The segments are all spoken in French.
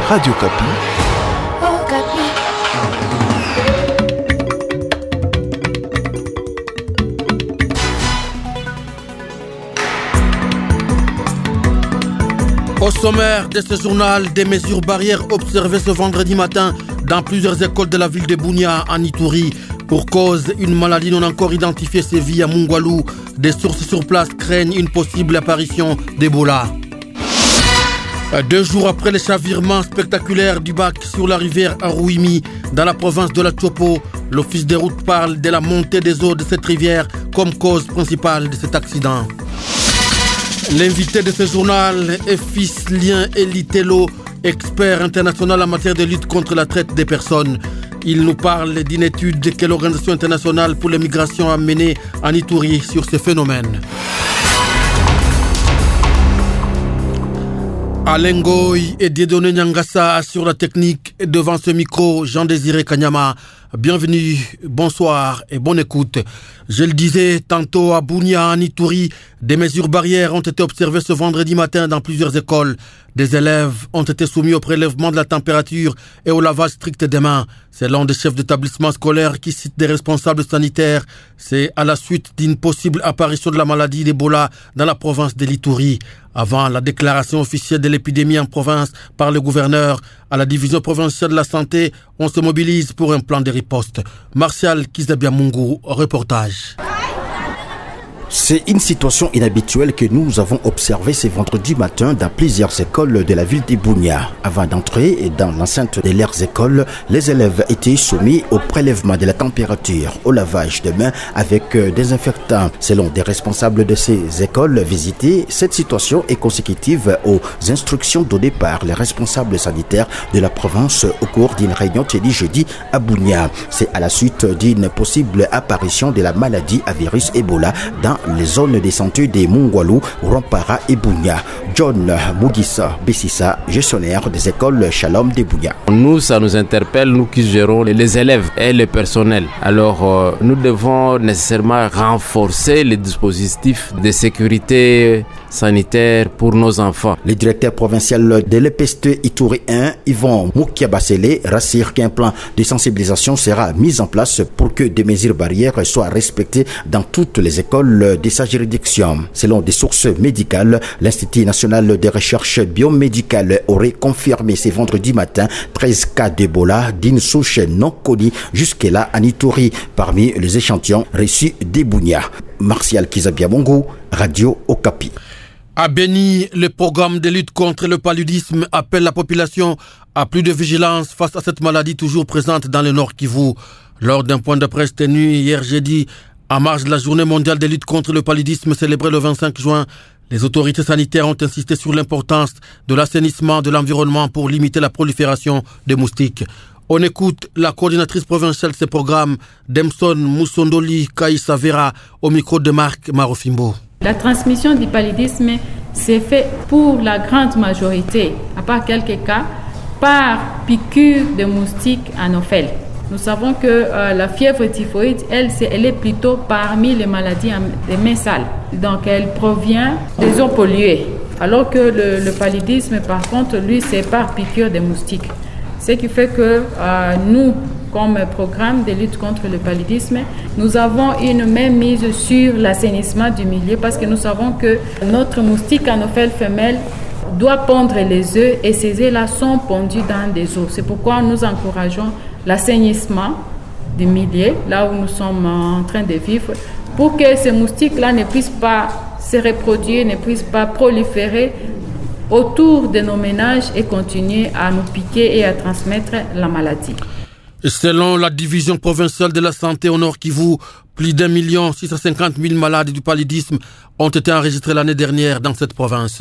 Radio Kapi. Au sommaire de ce journal, des mesures barrières observées ce vendredi matin dans plusieurs écoles de la ville de Bunia en Ituri. Pour cause, une maladie non encore identifiée sévit à Mungwalu. Des sources sur place craignent une possible apparition d'Ebola. 2 jours après le chavirement spectaculaire du bac sur la rivière Arouimi, dans la province de la Chopo, l'office des routes parle de la montée des eaux de cette rivière comme cause principale de cet accident. L'invité de ce journal est Fislien Elitelo, expert international en matière de lutte contre la traite des personnes. Il nous parle d'une étude que l'Organisation internationale pour les migrations a menée en Ituri sur ce phénomène. Alain Goy et Dieudonné Nyangassa assurent la technique devant ce micro, Jean-Désiré Kanyama. Bienvenue, bonsoir et bonne écoute. Je le disais tantôt à Bunia, en Ituri, des mesures barrières ont été observées ce vendredi matin dans plusieurs écoles. Des élèves ont été soumis au prélèvement de la température et au lavage strict des mains. Selon des chefs d'établissement scolaire qui citent des responsables sanitaires, c'est à la suite d'une possible apparition de la maladie d'Ebola dans la province de l'Ituri. Avant la déclaration officielle de l'épidémie en province par le gouverneur, à la division provinciale de la santé, on se mobilise pour un plan de riposte. Martial Kizabiamungu, reportage. C'est une situation inhabituelle que nous avons observée ce vendredi matin dans plusieurs écoles de la ville de Bunia. Avant d'entrer dans l'enceinte de leurs écoles, les élèves étaient soumis au prélèvement de la température, au lavage de mains avec désinfectants. Selon des responsables de ces écoles visitées, cette situation est consécutive aux instructions données par les responsables sanitaires de la province au cours d'une réunion tenue jeudi à Bunia. C'est à la suite d'une possible apparition de la maladie à virus Ebola dans les zones de santé des Mungwalu, Rampara et Bunia. John Mugisa Bessissa, gestionnaire des écoles Shalom de Bunia. Nous, ça nous interpelle, nous qui gérons les élèves et le personnel. Alors, nous devons nécessairement renforcer les dispositifs de sécurité sanitaire pour nos enfants. Le directeur provincial de l'EPST Ituri 1, Yvon Moukiabasele, rassure qu'un plan de sensibilisation sera mis en place pour que des mesures barrières soient respectées dans toutes les écoles de sa juridiction. Selon des sources médicales, l'Institut national de recherche biomédicale aurait confirmé ce vendredi matin 13 cas d'Ebola d'une souche non connue jusque-là en Ituri, parmi les échantillons reçus des Bunia. Martial Kizabiamungu, Radio Okapi. À Beni, le programme de lutte contre le paludisme appelle la population à plus de vigilance face à cette maladie toujours présente dans le Nord Kivu. Lors d'un point de presse tenu hier jeudi, à marge de la journée mondiale de lutte contre le paludisme célébrée le 25 juin, les autorités sanitaires ont insisté sur l'importance de l'assainissement de l'environnement pour limiter la prolifération des moustiques. On écoute la coordinatrice provinciale de ce programme, Demson Moussondoli Kaïsavera, au micro de Marc Marofimbo. La transmission du paludisme s'est faite pour la grande majorité, à part quelques cas, par piqûre de moustiques anopheles. Nous savons que la fièvre typhoïde, elle est plutôt parmi les maladies des mains sales. Donc elle provient des eaux polluées. Alors que le paludisme, par contre, lui, c'est par piqûre de moustiques. Ce qui fait que nous, comme programme de lutte contre le paludisme, nous avons une même mise sur l'assainissement du milieu parce que nous savons que notre moustique anophèle femelle doit pondre les œufs et ces œufs-là sont pondus dans des eaux. C'est pourquoi nous encourageons l'assainissement du milieu, là où nous sommes en train de vivre, pour que ces moustiques-là ne puissent pas se reproduire, ne puissent pas proliférer autour de nos ménages et continuer à nous piquer et à transmettre la maladie. Selon la division provinciale de la santé au Nord Kivu, plus d'1 650 000 malades du paludisme ont été enregistrés l'année dernière dans cette province.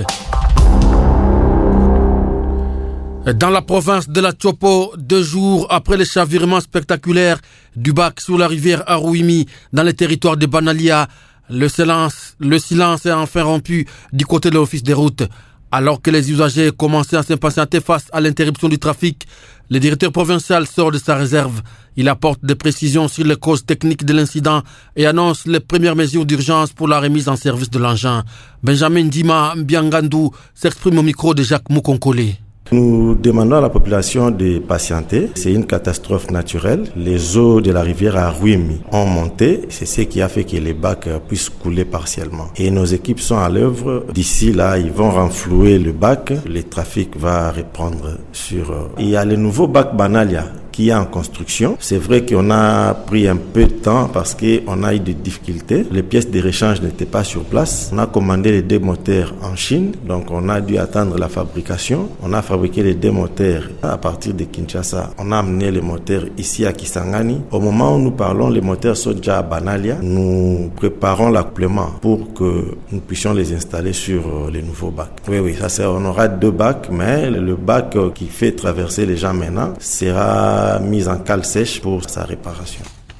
Dans la province de la Chopo, 2 jours après le chavirement spectaculaire du bac sur la rivière Arouimi dans le territoire de Banalia, le silence est enfin rompu du côté de l'office des routes. Alors que les usagers commençaient à s'impatienter face à l'interruption du trafic, le directeur provincial sort de sa réserve. Il apporte des précisions sur les causes techniques de l'incident et annonce les premières mesures d'urgence pour la remise en service de l'engin. Benjamin Dima Mbiangandou s'exprime au micro de Jacques Moukonkole. Nous demandons à la population de patienter. C'est une catastrophe naturelle. Les eaux de la rivière Aruimi ont monté. C'est ce qui a fait que les bacs puissent couler partiellement. Et nos équipes sont à l'œuvre. D'ici là, ils vont renflouer le bac. Le trafic va reprendre sur... Il y a le nouveau bac Banalia qui est en construction. C'est vrai qu'on a pris un peu de temps parce qu'on a eu des difficultés. Les pièces de rechange n'étaient pas sur place. On a commandé les 2 moteurs en Chine, donc on a dû attendre la fabrication. On a fabriqué les 2 moteurs à partir de Kinshasa. On a amené les moteurs ici à Kisangani. Au moment où nous parlons, les moteurs sont déjà à Banalia. Nous préparons l'accouplement pour que nous puissions les installer sur les nouveaux bacs. Oui, ça c'est, on aura 2 bacs, mais le bac qui fait traverser les gens maintenant sera mise en cale sèche pour sa réparation.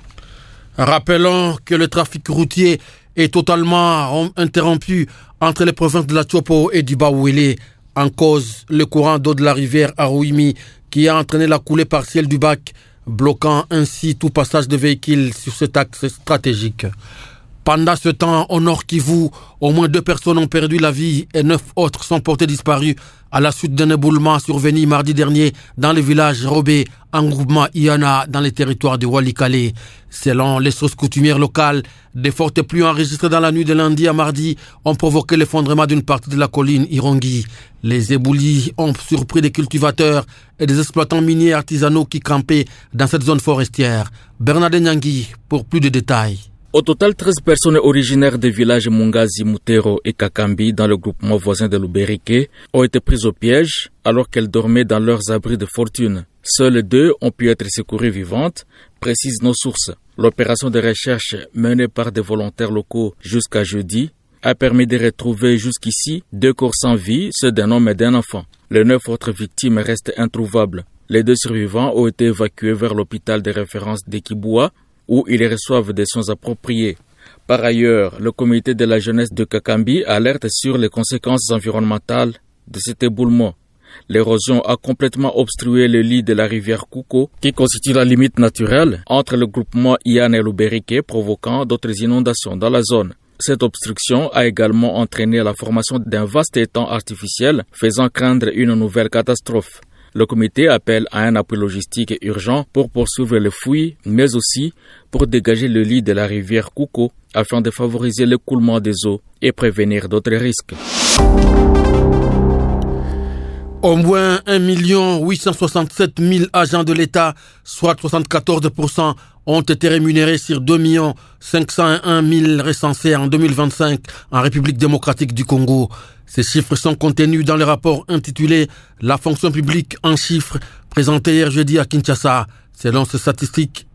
Rappelons que le trafic routier est totalement interrompu entre les provinces de la Tchopo et du Bawele, en cause le courant d'eau de la rivière Aruimi qui a entraîné la coulée partielle du bac, bloquant ainsi tout passage de véhicules sur cet axe stratégique. Pendant ce temps, au Nord Kivu, au moins 2 personnes ont perdu la vie et 9 autres sont portées disparues à la suite d'un éboulement survenu mardi dernier dans le village Robé, en groupement Iana, dans les territoires de Walikale. Selon les sources coutumières locales, des fortes pluies enregistrées dans la nuit de lundi à mardi ont provoqué l'effondrement d'une partie de la colline Irongi. Les éboulis ont surpris des cultivateurs et des exploitants miniers artisanaux qui campaient dans cette zone forestière. Bernard Nyangui pour plus de détails. Au total, 13 personnes originaires des villages Mungazi, Mutero et Kakambi dans le groupement voisin de Luberiké ont été prises au piège alors qu'elles dormaient dans leurs abris de fortune. Seules 2 ont pu être secourus vivantes, précisent nos sources. L'opération de recherche menée par des volontaires locaux jusqu'à jeudi a permis de retrouver jusqu'ici 2 corps sans vie, ceux d'un homme et d'un enfant. Les 9 autres victimes restent introuvables. Les 2 survivants ont été évacués vers l'hôpital de référence d'Ekiboua, où ils reçoivent des soins appropriés. Par ailleurs, le comité de la jeunesse de Kakambi alerte sur les conséquences environnementales de cet éboulement. L'érosion a complètement obstrué le lit de la rivière Kouko, qui constitue la limite naturelle entre le groupement Ian et Luberiké, provoquant d'autres inondations dans la zone. Cette obstruction a également entraîné la formation d'un vaste étang artificiel, faisant craindre une nouvelle catastrophe. Le comité appelle à un appui logistique urgent pour poursuivre les fouilles, mais aussi pour dégager le lit de la rivière Kouko afin de favoriser l'écoulement des eaux et prévenir d'autres risques. Au moins 1 867 000 agents de l'État, soit 74%, ont été rémunérés sur 2 501 000 recensés en 2025 en République démocratique du Congo. Ces chiffres sont contenus dans le rapport intitulé « La fonction publique en chiffres » présenté hier jeudi à Kinshasa. Selon ces statistiques,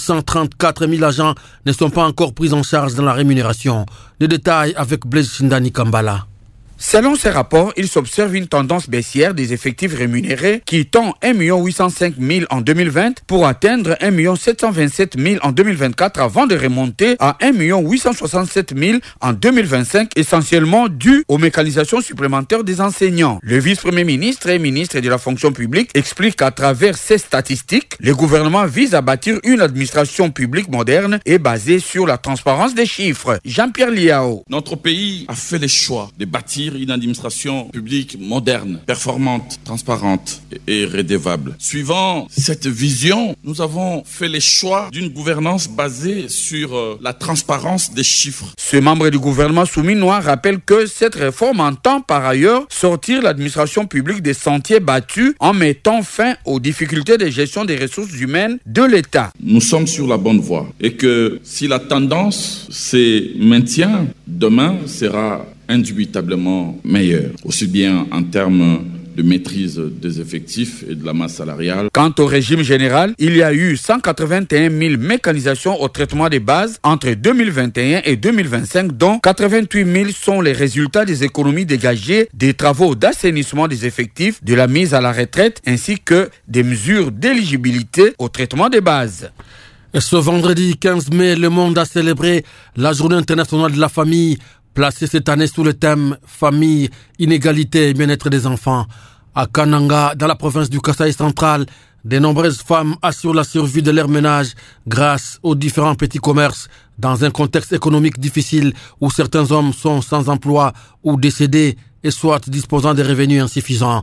634 000 agents ne sont pas encore pris en charge dans la rémunération. Les détails avec Blaise Shindani Kambala. Selon ces rapports, il s'observe une tendance baissière des effectifs rémunérés qui tend 1 805 000 en 2020 pour atteindre 1 727 000 en 2024 avant de remonter à 1 867 000 en 2025, essentiellement dû aux mécanisations supplémentaires des enseignants. Le vice-premier ministre et ministre de la fonction publique explique qu'à travers ces statistiques, le gouvernement vise à bâtir une administration publique moderne et basée sur la transparence des chiffres. Jean-Pierre Liao. Notre pays a fait le choix de bâtir une administration publique moderne, performante, transparente et redevable. Suivant cette vision, nous avons fait le choix d'une gouvernance basée sur la transparence des chiffres. Ce membre du gouvernement souminois rappelle que cette réforme entend par ailleurs sortir l'administration publique des sentiers battus en mettant fin aux difficultés de gestion des ressources humaines de l'État. Nous sommes sur la bonne voie et que si la tendance se maintient, demain sera indubitablement meilleur, aussi bien en termes de maîtrise des effectifs et de la masse salariale. Quant au régime général, il y a eu 181 000 mécanisations au traitement des bases entre 2021 et 2025, dont 88 000 sont les résultats des économies dégagées des travaux d'assainissement des effectifs, de la mise à la retraite, ainsi que des mesures d'éligibilité au traitement des bases. Ce vendredi 15 mai, le monde a célébré la Journée internationale de la famille, placée cette année sous le thème « Famille, inégalité et bien-être des enfants ». À Kananga, dans la province du Kasaï central, de nombreuses femmes assurent la survie de leur ménage grâce aux différents petits commerces dans un contexte économique difficile où certains hommes sont sans emploi ou décédés et soit disposant de revenus insuffisants.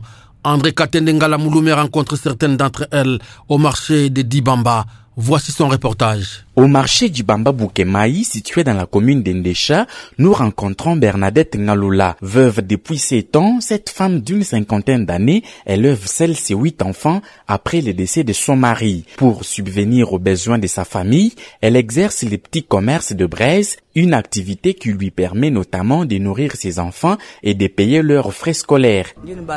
André Katendengala Mouloumé rencontre certaines d'entre elles au marché de Dibamba. Voici son reportage. Au marché du Bamba Boukemaï, situé dans la commune d'Endécha, nous rencontrons Bernadette Ngaloula. Veuve depuis 7 ans, cette femme d'une 50aine d'années élève ses 8 enfants après le décès de son mari. Pour subvenir aux besoins de sa famille, elle exerce les petits commerces de braise, une activité qui lui permet notamment de nourrir ses enfants et de payer leurs frais scolaires.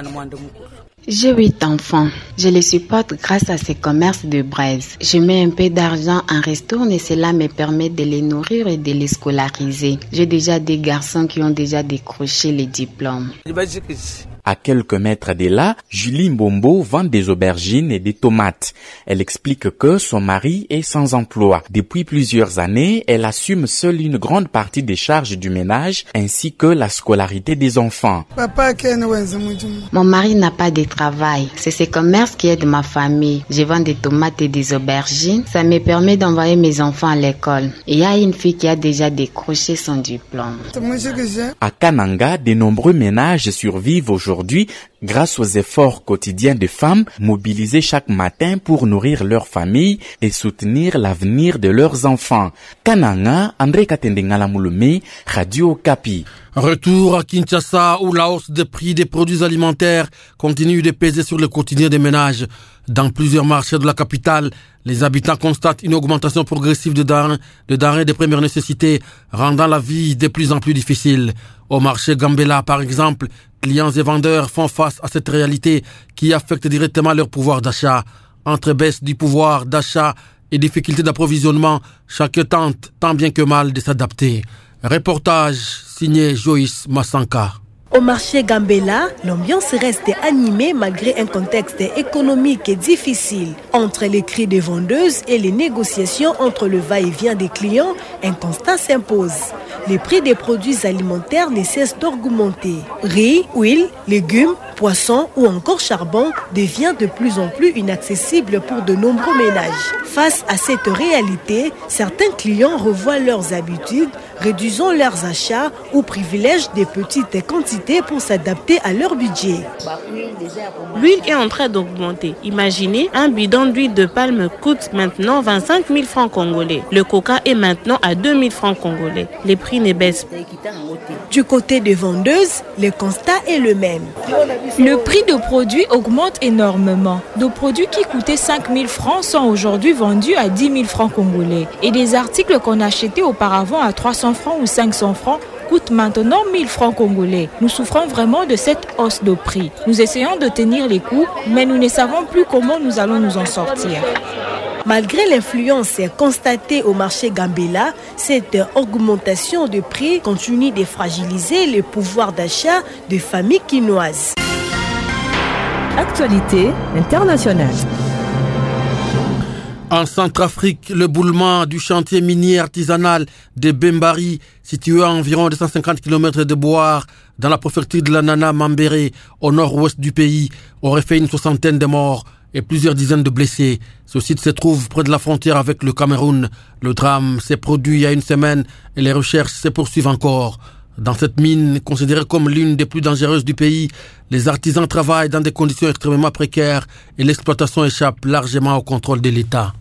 J'ai 8 enfants. Je les supporte grâce à ces commerces de braise. Je mets un peu d'argent en ristourne et cela me permet de les nourrir et de les scolariser. J'ai déjà des garçons qui ont déjà décroché les diplômes. À quelques mètres de là, Julie Mbombo vend des aubergines et des tomates. Elle explique que son mari est sans emploi. Depuis plusieurs années, elle assume seule une grande partie des charges du ménage ainsi que la scolarité des enfants. Mon mari n'a pas de travail. C'est ce commerce qui aide ma famille. Je vends des tomates et des aubergines. Ça me permet d'envoyer mes enfants à l'école. Il y a une fille qui a déjà décroché son diplôme. À Kananga, de nombreux ménages survivent aujourd'hui grâce aux efforts quotidiens des femmes mobilisées chaque matin pour nourrir leur famille et soutenir l'avenir de leurs enfants. Kananga, André Katendengala Mouloumé, Radio Okapi. Retour à Kinshasa où la hausse des prix des produits alimentaires continue de peser sur le quotidien des ménages. Dans plusieurs marchés de la capitale, les habitants constatent une augmentation progressive de denrées de première nécessité, rendant la vie de plus en plus difficile. Au marché Gambela, par exemple, clients et vendeurs font face à cette réalité qui affecte directement leur pouvoir d'achat. Entre baisse du pouvoir d'achat et difficultés d'approvisionnement, chacun tente tant bien que mal de s'adapter. Reportage signé Joyce Massanka. Au marché Gambela, l'ambiance reste animée malgré un contexte économique difficile. Entre les cris des vendeuses et les négociations entre le va-et-vient des clients, un constat s'impose. Les prix des produits alimentaires ne cessent d'augmenter. Riz, huile, légumes, poissons ou encore charbon devient de plus en plus inaccessible pour de nombreux ménages. Face à cette réalité, certains clients revoient leurs habitudes, réduisant leurs achats ou privilègent des petites quantités pour s'adapter à leur budget. L'huile est en train d'augmenter. Imaginez, un bidon d'huile de palme coûte maintenant 25 000 francs congolais. Le coca est maintenant à 2 000 francs congolais. Les prix ne baissent pas. Du côté des vendeuses, le constat est le même. Le prix de produits augmente énormément. Des produits qui coûtaient 5 000 francs sont aujourd'hui vendus à 10 000 francs congolais. Et des articles qu'on achetait auparavant à 300 francs ou 500 francs coûtent maintenant 1000 francs congolais. Nous souffrons vraiment de cette hausse de prix. Nous essayons de tenir les coûts, mais nous ne savons plus comment nous allons nous en sortir. Malgré l'influence constatée au marché Gambela, cette augmentation de prix continue de fragiliser le pouvoir d'achat des familles quinoises. Actualité internationale. En Centrafrique, le boulement du chantier minier artisanal de Bembari, situé à environ 250 km de Boar, dans la préfecture de la Nana Mambéré, au nord-ouest du pays, aurait fait une 60aine de morts et plusieurs dizaines de blessés. Ce site se trouve près de la frontière avec le Cameroun. Le drame s'est produit il y a une semaine et les recherches se poursuivent encore. Dans cette mine, considérée comme l'une des plus dangereuses du pays, les artisans travaillent dans des conditions extrêmement précaires et l'exploitation échappe largement au contrôle de l'État.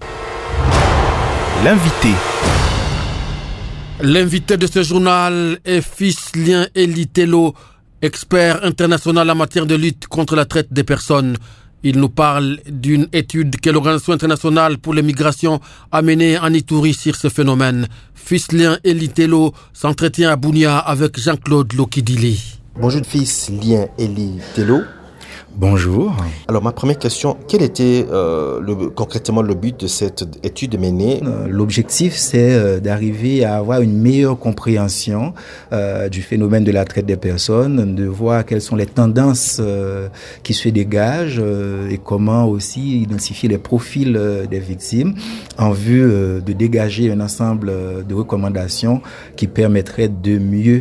L'invité de ce journal est Fislien Elitelo, expert international en matière de lutte contre la traite des personnes. Il nous parle d'une étude que l'Organisation internationale pour les migrations a menée en Ituri sur ce phénomène. Fislien Elitelo s'entretient à Bunia avec Jean-Claude Lokidili. Bonjour Fislien Elitelo. Bonjour. Alors ma première question, quel était concrètement le but de cette étude menée? L'objectif, c'est d'arriver à avoir une meilleure compréhension du phénomène de la traite des personnes, de voir quelles sont les tendances qui se dégagent et comment aussi identifier les profils des victimes en vue de dégager un ensemble de recommandations qui permettraient de mieux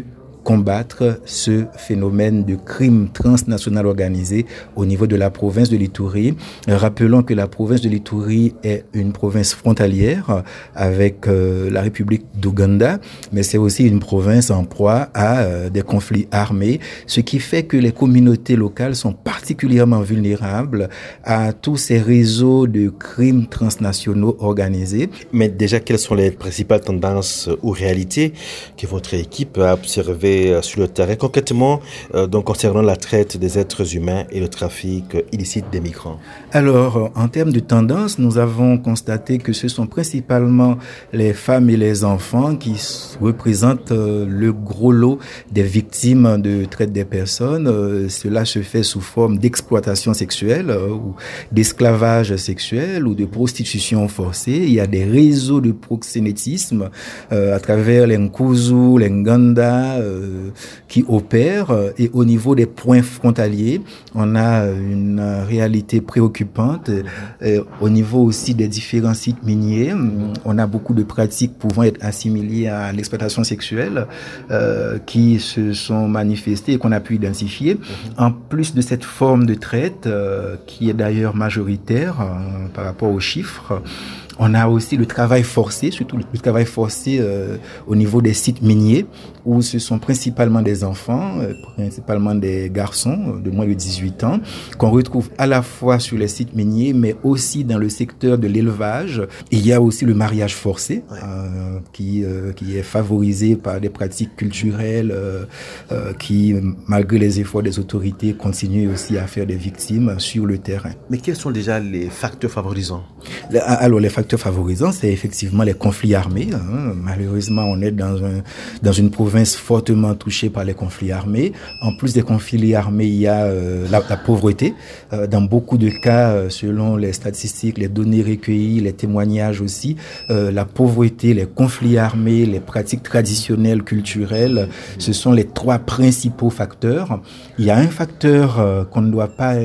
combattre ce phénomène de crime transnational organisé au niveau de la province de l'Ituri. Rappelons que la province de l'Ituri est une province frontalière avec la République d'Ouganda, mais c'est aussi une province en proie à des conflits armés, ce qui fait que les communautés locales sont particulièrement vulnérables à tous ces réseaux de crimes transnationaux organisés. Mais déjà, quelles sont les principales tendances ou réalités que votre équipe a observées sur le terrain, concrètement donc concernant la traite des êtres humains et le trafic illicite des migrants? Alors, en termes de tendance, nous avons constaté que ce sont principalement les femmes et les enfants qui représentent le gros lot des victimes de traite des personnes. Cela se fait sous forme d'exploitation sexuelle ou d'esclavage sexuel ou de prostitution forcée. Il y a des réseaux de proxénétisme à travers les Nkuzu, les Nganda qui opèrent, et au niveau des points frontaliers, on a une réalité préoccupante. Au niveau aussi des différents sites miniers, on a beaucoup de pratiques pouvant être assimilées à l'exploitation sexuelle qui se sont manifestées et qu'on a pu identifier. En plus de cette forme de traite qui est d'ailleurs majoritaire par rapport aux chiffres, on a aussi le travail forcé, surtout le travail forcé au niveau des sites miniers, où ce sont principalement des enfants, principalement des garçons de moins de 18 ans, qu'on retrouve à la fois sur les sites miniers, mais aussi dans le secteur de l'élevage. Il y a aussi le mariage forcé, qui est favorisé par des pratiques culturelles qui, malgré les efforts des autorités, continuent aussi à faire des victimes sur le terrain. Mais quels sont déjà les facteurs favorisants? Alors, les facteurs favorisants, c'est effectivement les conflits armés. Malheureusement, on est dans une province fortement touchée par les conflits armés. En plus des conflits armés, il y a la pauvreté. Dans beaucoup de cas, selon les statistiques, les données recueillies, les témoignages aussi, la pauvreté, les conflits armés, les pratiques traditionnelles, culturelles, ce sont les trois principaux facteurs. Il y a un facteur qu'on ne doit pas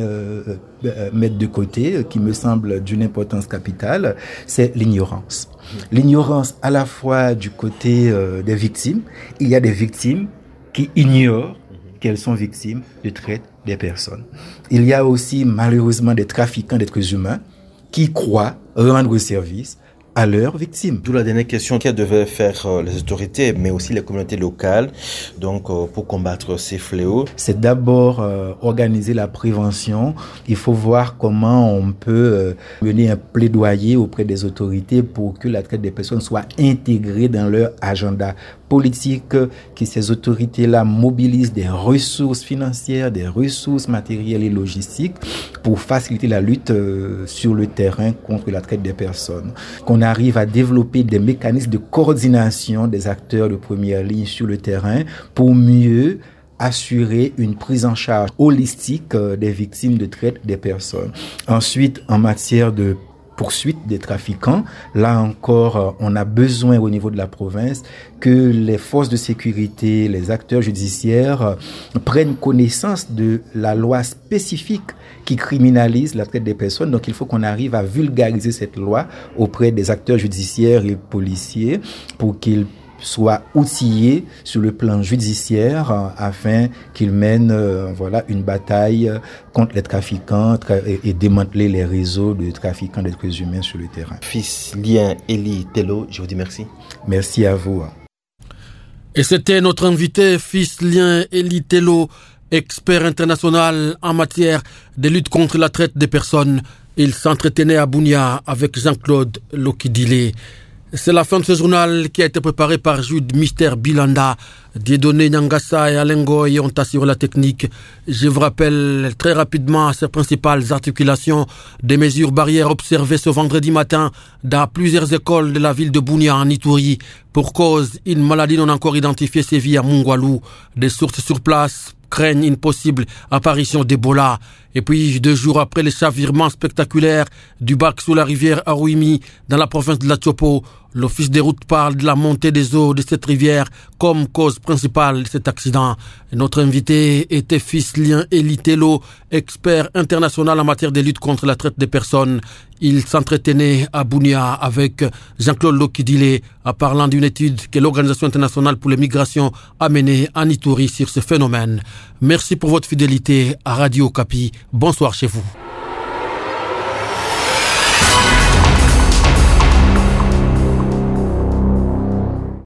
mettre de côté, qui me semble d'une importance capitale, c'est l'ignorance. L'ignorance à la fois du côté des victimes. Il y a des victimes qui ignorent qu'elles sont victimes de traite des personnes. Il y a aussi malheureusement des trafiquants d'êtres humains qui croient rendre service à leurs victimes. D'où la dernière question qu'elles devaient faire les autorités, mais aussi les communautés locales, donc pour combattre ces fléaux. C'est d'abord organiser la prévention. Il faut voir comment on peut mener un plaidoyer auprès des autorités pour que la traite des personnes soit intégrée dans leur agenda politique, que ces autorités-là mobilisent des ressources financières, des ressources matérielles et logistiques pour faciliter la lutte sur le terrain contre la traite des personnes. Qu'on arrive à développer des mécanismes de coordination des acteurs de première ligne sur le terrain pour mieux assurer une prise en charge holistique des victimes de traite des personnes. Ensuite, en matière de poursuite des trafiquants, là encore, on a besoin au niveau de la province que les forces de sécurité, les acteurs judiciaires prennent connaissance de la loi spécifique qui criminalise la traite des personnes. Donc il faut qu'on arrive à vulgariser cette loi auprès des acteurs judiciaires et policiers pour qu'ils soient outillés sur le plan judiciaire afin qu'ils mènent une bataille contre les trafiquants et démanteler les réseaux de trafiquants d'êtres humains sur le terrain. Fils Lien Eli Tello, je vous dis merci. Merci à vous. Et c'était notre invité, Fils Lien Eli Tello, expert international en matière de lutte contre la traite des personnes. Il s'entretenait à Bunia avec Jean-Claude Lokidile. C'est la fin de ce journal qui a été préparé par Jude Mister Bilanda. Dieudonné Nyangassa et Alain Goy ont assuré la technique. Je vous rappelle très rapidement ces principales articulations des mesures barrières observées ce vendredi matin dans plusieurs écoles de la ville de Bunia en Ituri. Pour cause, une maladie non encore identifiée sévit à Mungwalu. Des sources sur place craignent une possible apparition d'Ebola. Et puis, 2 jours après les chavirements spectaculaires du bac sous la rivière Aruimi dans la province de la Tchopo, L'Office des routes parle de la montée des eaux de cette rivière comme cause principale de cet accident. Notre invité était Fislien Elitelo, expert international en matière de lutte contre la traite des personnes. Il s'entretenait à Bunia avec Jean-Claude Lokidile, en parlant d'une étude que l'Organisation internationale pour les migrations a menée en Ituri sur ce phénomène. Merci pour votre fidélité à Radio Okapi. Bonsoir chez vous.